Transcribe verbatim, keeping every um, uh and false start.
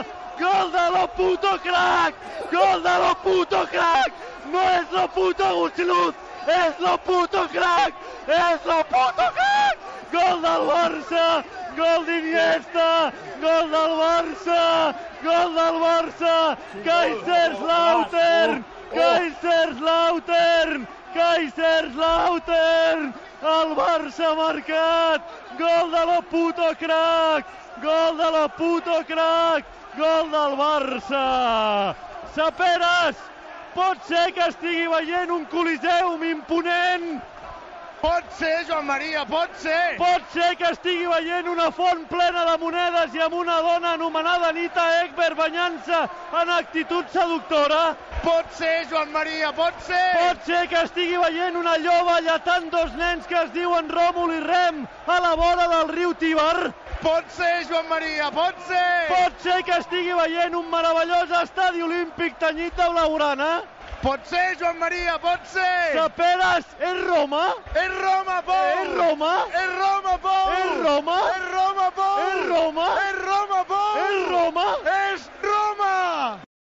Gol de lo puto crack! Gol de lo puto crack! No és lo puto Gusiluz! És lo puto crack! És lo puto crack! Gol del Barça! Gol d'Iniesta! Gol del Barça! Gol del Barça! Kaiserslautern! Kaiserslautern! Kaiserslautern! El Barça ha marcat! Gol de lo puto crack! Gol de lo puto crack! Gol del Barça! Saperes, pot ser que estigui veient un coliseum imponent? Pot ser, Joan Maria, pot ser! Pot ser que estigui veient una font plena de monedes i amb una dona anomenada Anita Ekberg banyant-se en actitud seductora? Pot ser, Joan Maria, pot ser! Pot ser que estigui veient una lloba lletant dos nens que es diuen Ròmul i Rem a la vora del riu Tíber? Pot ser, Joan Maria, pot ser! Pot ser que estigui veient un meravellós estadi olímpic tenyit de blaugrana? Pot ser, Joan Maria, pot ser! Saperes, és Roma? És Roma, Pou! És Roma? És Roma, Pou! És Roma? És Roma, Pou! És Roma? És Roma, Pou! És Roma? És